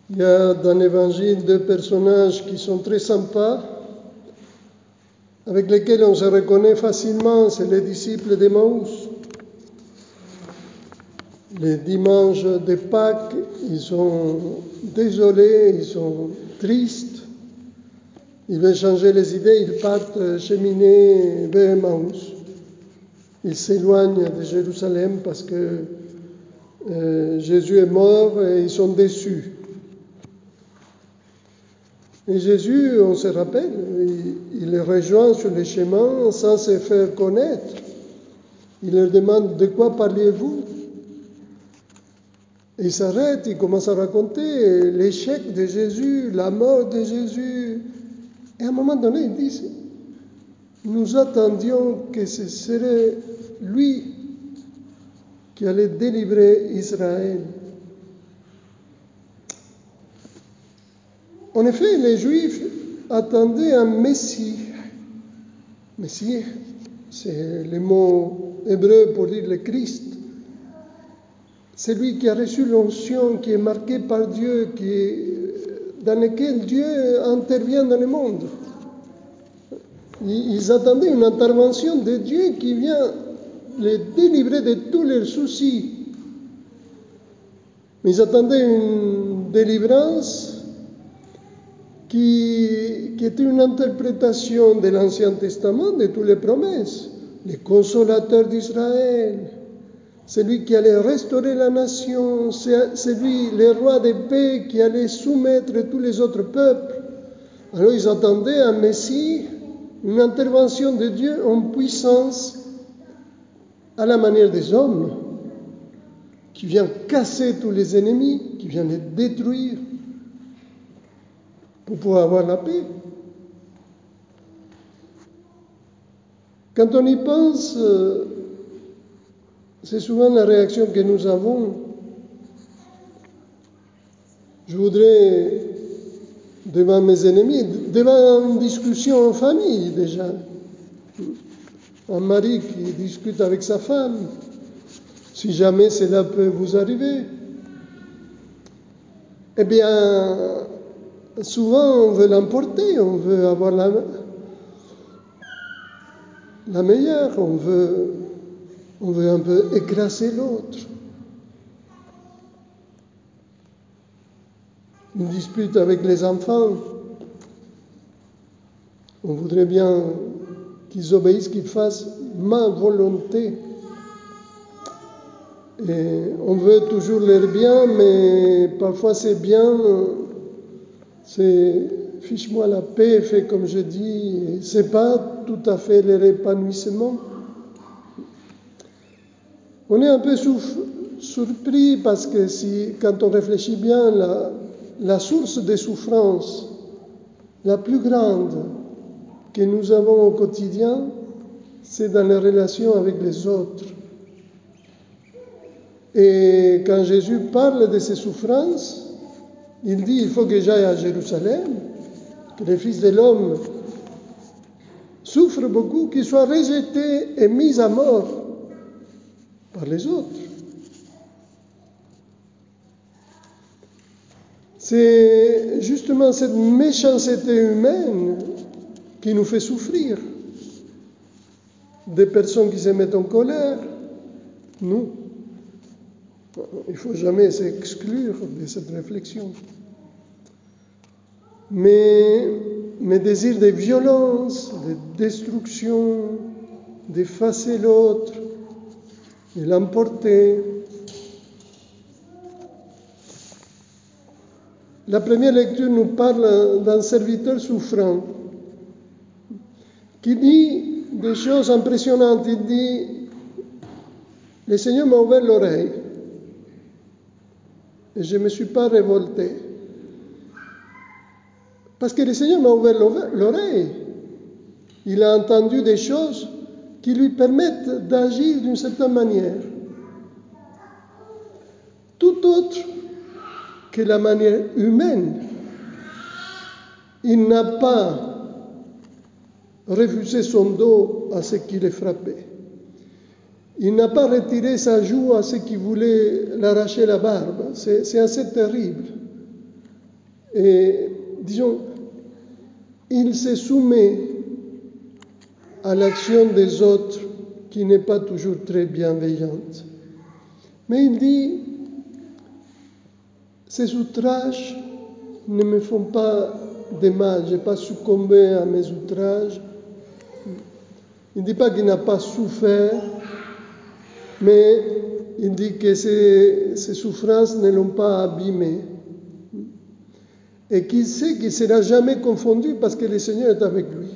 Il y a dans l'Évangile deux personnages qui sont très sympas, avec lesquels on se reconnaît facilement, c'est les disciples d'Emmaüs. Les dimanches de Pâques, ils sont désolés, ils sont tristes, ils veulent changer les idées, ils partent cheminer vers Emmaüs. Ils s'éloignent de Jérusalem parce que Jésus est mort et ils sont déçus. Et Jésus, on se rappelle, il les rejoint sur les chemins sans se faire connaître. Il leur demande « De quoi parliez-vous » Et il s'arrête, il commence à raconter l'échec de Jésus, la mort de Jésus. Et à un moment donné, ils disent « Nous attendions que ce serait lui qui allait délivrer Israël. » En effet, les Juifs attendaient un Messie. Messie, c'est le mot hébreu pour dire le Christ. C'est lui qui a reçu l'onction, qui est marqué par Dieu, dans lequel Dieu intervient dans le monde. Ils attendaient une intervention de Dieu qui vient les délivrer de tous leurs soucis. Mais ils attendaient une délivrance qui était une interprétation de l'Ancien Testament, de toutes les promesses. Le consolateur d'Israël, celui qui allait restaurer la nation, c'est lui, le roi de paix, qui allait soumettre tous les autres peuples. Alors ils attendaient un Messie, une intervention de Dieu en puissance, à la manière des hommes, qui vient casser tous les ennemis, qui vient les détruire, pour pouvoir avoir la paix. Quand on y pense, c'est souvent la réaction que nous avons. Je voudrais, devant mes ennemis, devant une discussion en famille déjà, un mari qui discute avec sa femme, si jamais cela peut vous arriver, eh bien, souvent on veut l'emporter, on veut avoir la meilleure, on veut un peu écraser l'autre. Une dispute avec les enfants, on voudrait bien qu'ils obéissent, qu'ils fassent ma volonté. Et on veut toujours leur bien, mais parfois c'est bien, c'est fiche-moi la paix, fais comme je dis, c'est pas tout à fait leur épanouissement. On est un peu surpris parce que quand on réfléchit bien, la source des souffrances la plus grande que nous avons au quotidien, c'est dans les relations avec les autres. Et quand Jésus parle de ses souffrances, il dit il faut que j'aille à Jérusalem, que le Fils de l'homme souffre beaucoup, qu'il soit rejeté et mis à mort par les autres. C'est justement cette méchanceté humaine qui nous fait souffrir. Des personnes qui se mettent en colère, nous. Il ne faut jamais s'exclure de cette réflexion. Mais mes désirs de violence, de destruction, d'effacer l'autre, de l'emporter. La première lecture nous parle d'un serviteur souffrant qui dit des choses impressionnantes. Il dit « Le Seigneur m'a ouvert l'oreille et je ne me suis pas révolté. Parce que le Seigneur m'a ouvert l'oreille. Il a entendu des choses qui lui permettent d'agir d'une certaine manière. Tout autre que la manière humaine. Il n'a pas refusé son dos à ceux qui le frappaient. Il n'a pas retiré sa joue à ceux qui voulaient l'arracher la barbe. C'est assez terrible. Et, disons, il se soumet à l'action des autres qui n'est pas toujours très bienveillante. Mais il dit, ces outrages ne me font pas de mal, je n'ai pas succombé à mes outrages. Il ne dit pas qu'il n'a pas souffert, mais il dit que ces souffrances ne l'ont pas abîmé. Et qu'il sait qu'il ne sera jamais confondu parce que le Seigneur est avec lui.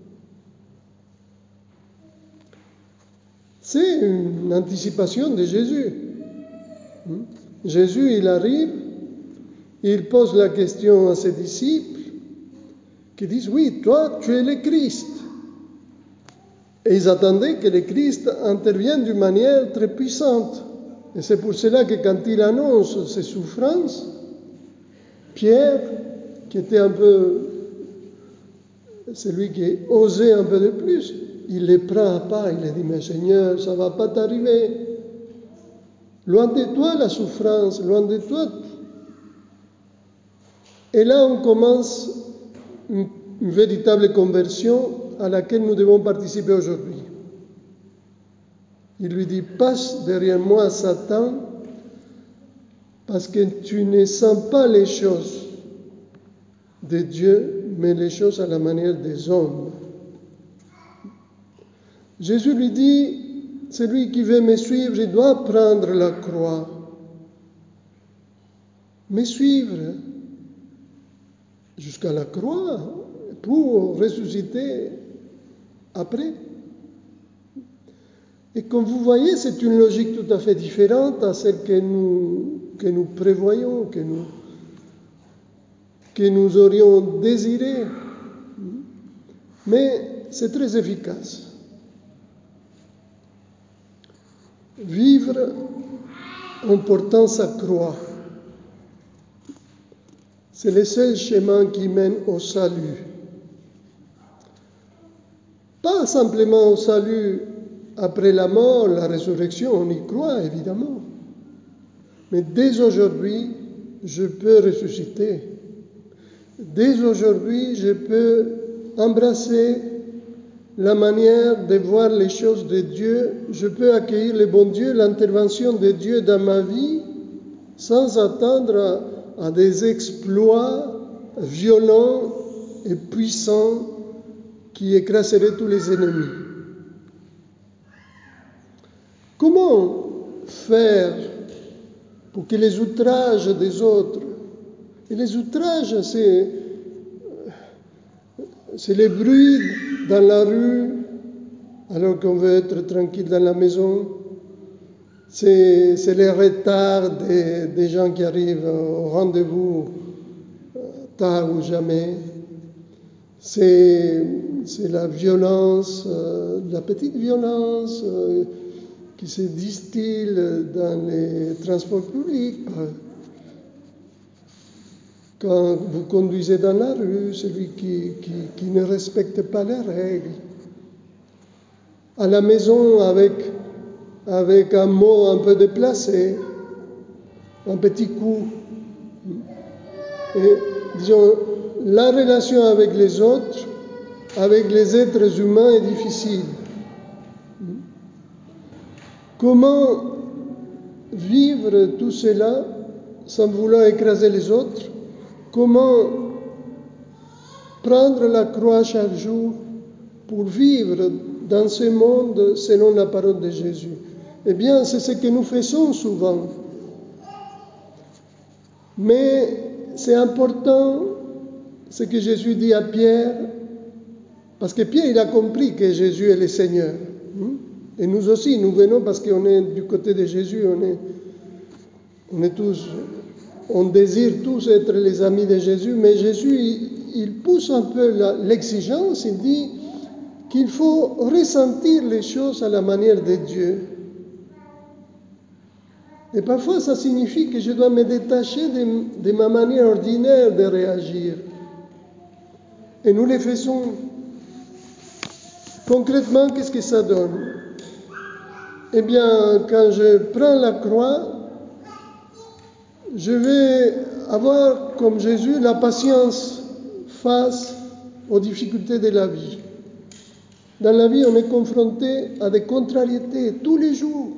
C'est une anticipation de Jésus. Jésus, il arrive, il pose la question à ses disciples qui disent, oui, toi, tu es le Christ. Et ils attendaient que le Christ intervienne d'une manière très puissante. Et c'est pour cela que quand il annonce ses souffrances, Pierre, qui était un peu celui qui osait un peu de plus, il les prend à part, il les dit, mais Seigneur, ça ne va pas t'arriver. Loin de toi la souffrance, loin de toi. Et là, on commence une véritable conversion à laquelle nous devons participer aujourd'hui. Il lui dit, passe derrière moi, Satan, parce que tu ne sens pas les choses de Dieu, mais les choses à la manière des hommes. Jésus lui dit, celui qui veut me suivre, il doit prendre la croix. Me suivre jusqu'à la croix pour ressusciter après. Et comme vous voyez, c'est une logique tout à fait différente à celle que nous prévoyons, que nous aurions désiré. Mais c'est très efficace. Vivre en portant sa croix, c'est le seul chemin qui mène au salut. Pas simplement au salut après la mort, la résurrection, on y croit évidemment. Mais dès aujourd'hui, je peux ressusciter. Dès aujourd'hui, je peux embrasser la manière de voir les choses de Dieu. Je peux accueillir le bon Dieu, l'intervention de Dieu dans ma vie, sans attendre à des exploits violents et puissants qui écraseraient tous les ennemis. Comment faire pour que les outrages des autres, et les outrages, c'est les bruits dans la rue, alors qu'on veut être tranquille dans la maison, c'est les retards des gens qui arrivent au rendez-vous tard ou jamais, c'est la violence, la petite violence qui se distille dans les transports publics. Quand vous conduisez dans la rue, celui qui ne respecte pas les règles. À la maison, avec un mot un peu déplacé, un petit coup. Et, disons, la relation avec les autres, avec les êtres humains est difficile. Comment vivre tout cela sans vouloir écraser les autres? Comment prendre la croix chaque jour pour vivre dans ce monde selon la parole de Jésus? Eh bien, c'est ce que nous faisons souvent. Mais c'est important ce que Jésus dit à Pierre, parce que Pierre, il a compris que Jésus est le Seigneur. Et nous aussi, nous venons parce qu'on est du côté de Jésus, on désire tous être les amis de Jésus, mais Jésus, il pousse un peu l'exigence, il dit qu'il faut ressentir les choses à la manière de Dieu. Et parfois, ça signifie que je dois me détacher de ma manière ordinaire de réagir. Et nous le faisons. Concrètement, qu'est-ce que ça donne? Eh bien, quand je prends la croix, je vais avoir, comme Jésus, la patience face aux difficultés de la vie. Dans la vie, on est confronté à des contrariétés tous les jours.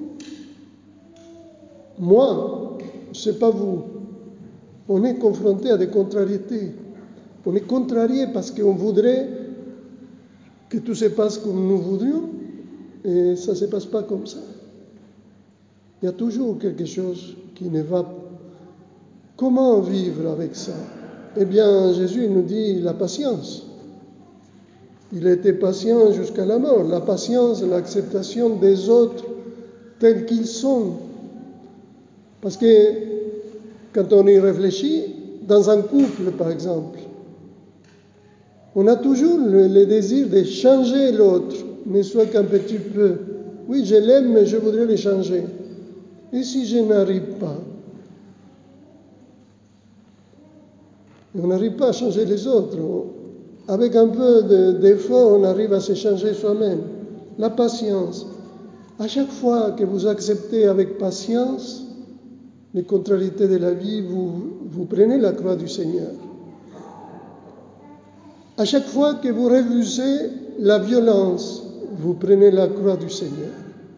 Moi, je ne sais pas vous, on est confronté à des contrariétés. On est contrarié parce qu'on voudrait que tout se passe comme nous voudrions et ça ne se passe pas comme ça. Il y a toujours quelque chose qui ne va pas. Comment vivre avec ça? Eh bien, Jésus nous dit la patience. Il était patient jusqu'à la mort. La patience, l'acceptation des autres tels qu'ils sont. Parce que quand on y réfléchit, dans un couple par exemple, on a toujours le désir de changer l'autre, ne soit qu'un petit peu. Oui, je l'aime, mais je voudrais le changer. Et si je n'arrive pas? Et on n'arrive pas à changer les autres. Avec un peu d'effort, on arrive à se changer soi-même. La patience. À chaque fois que vous acceptez avec patience les contrariétés de la vie, vous prenez la croix du Seigneur. À chaque fois que vous refusez la violence, vous prenez la croix du Seigneur.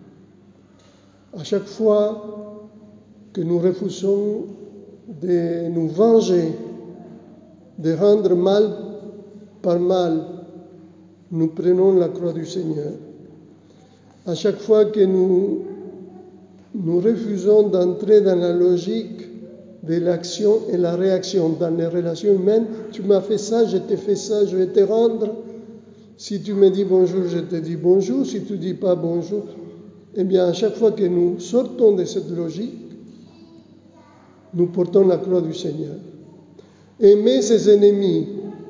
À chaque fois que nous refusons de nous venger, de rendre mal par mal, nous prenons la croix du Seigneur. À chaque fois que nous refusons d'entrer dans la logique de l'action et la réaction dans les relations humaines, tu m'as fait ça, je t'ai fait ça, je vais te rendre. Si tu me dis bonjour, je te dis bonjour. Si tu ne dis pas bonjour, eh bien, à chaque fois que nous sortons de cette logique, nous portons la croix du Seigneur. Aimer ses ennemis.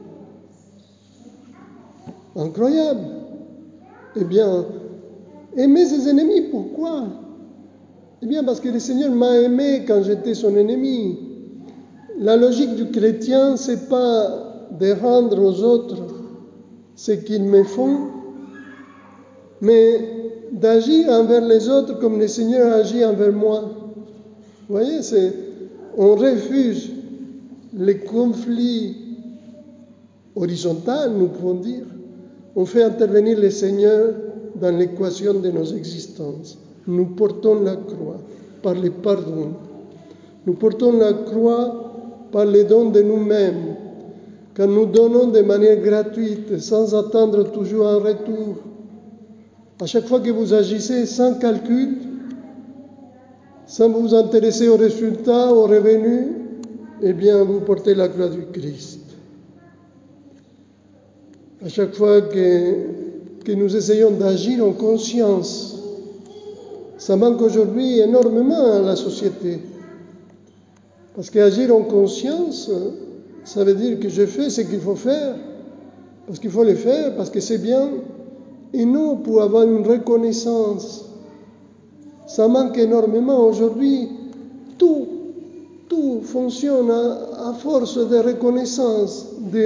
Incroyable. Eh bien, aimer ses ennemis, pourquoi? Eh bien, parce que le Seigneur m'a aimé quand j'étais son ennemi. La logique du chrétien, ce n'est pas de rendre aux autres ce qu'ils me font, mais d'agir envers les autres comme le Seigneur agit envers moi. Vous voyez, on refuse les conflits horizontaux, nous pouvons dire. On fait intervenir le Seigneur dans l'équation de nos existences. Nous portons la croix par le pardon. Nous portons la croix par les dons de nous-mêmes, quand nous donnons de manière gratuite, sans attendre toujours un retour. À chaque fois que vous agissez sans calcul, sans vous intéresser aux résultats, aux revenus, eh bien, vous portez la croix du Christ. À chaque fois que nous essayons d'agir en conscience, ça manque aujourd'hui énormément à la société. Parce qu'agir en conscience, ça veut dire que je fais ce qu'il faut faire, parce qu'il faut le faire, parce que c'est bien, et non pour avoir une reconnaissance. Ça manque énormément aujourd'hui. Tout fonctionne à force de reconnaissance,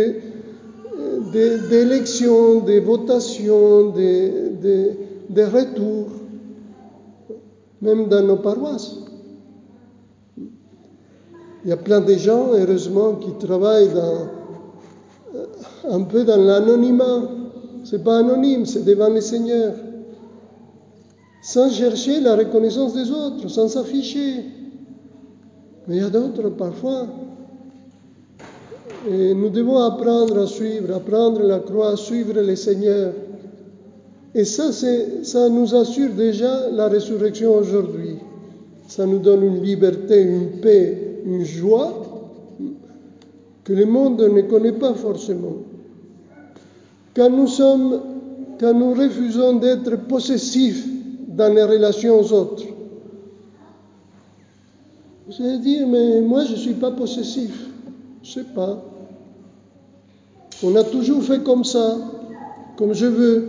d'élections, de votations, de retours, même dans nos paroisses. Il y a plein de gens, heureusement, qui travaillent un peu dans l'anonymat. Ce n'est pas anonyme, c'est devant le Seigneur. Sans chercher la reconnaissance des autres, sans s'afficher. Mais il y a d'autres, parfois. Et nous devons apprendre à suivre, à prendre la croix, à suivre le Seigneur. Et ça nous assure déjà la résurrection aujourd'hui. Ça nous donne une liberté, une paix, une joie que le monde ne connaît pas forcément. Quand nous refusons d'être possessifs dans les relations aux autres, vous allez dire, mais moi je ne suis pas possessif. Je ne sais pas. On a toujours fait comme ça, comme je veux.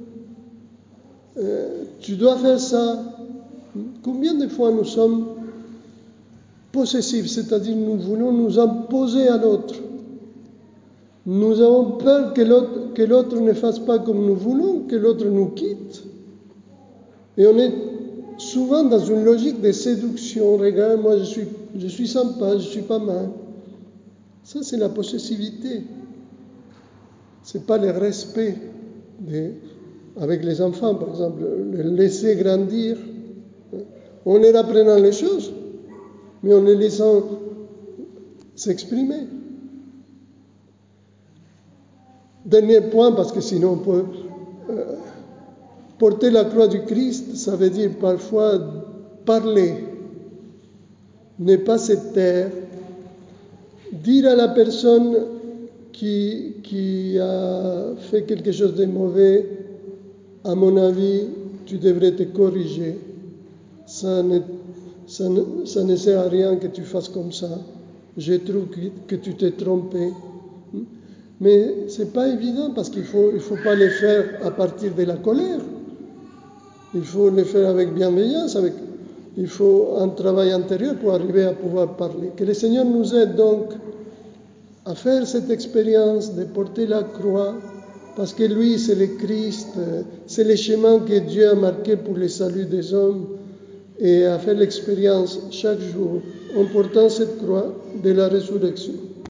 Tu dois faire ça. Combien de fois nous sommes possessifs, c'est-à-dire nous voulons nous imposer à l'autre. Nous avons peur que l'autre ne fasse pas comme nous voulons, que l'autre nous quitte. Et on est souvent dans une logique de séduction. Regarde, moi je suis je suis sympa, je suis pas mal. Ça, c'est la possessivité. C'est pas le respect avec les enfants, par exemple, le laisser grandir. On leur apprenant les choses, mais en les laissant s'exprimer. Dernier point, parce que sinon on peut porter la croix du Christ, ça veut dire parfois parler, ne pas se taire, dire à la personne qui a fait quelque chose de mauvais, à mon avis, tu devrais te corriger. Ça ne sert à rien que tu fasses comme ça. Je trouve que tu t'es trompé. Mais ce n'est pas évident parce qu'il faut pas le faire à partir de la colère. Il faut le faire avec bienveillance, il faut un travail intérieur pour arriver à pouvoir parler. Que le Seigneur nous aide donc à faire cette expérience de porter la croix, parce que lui, c'est le Christ, c'est le chemin que Dieu a marqué pour le salut des hommes, et à faire l'expérience chaque jour en portant cette croix de la résurrection.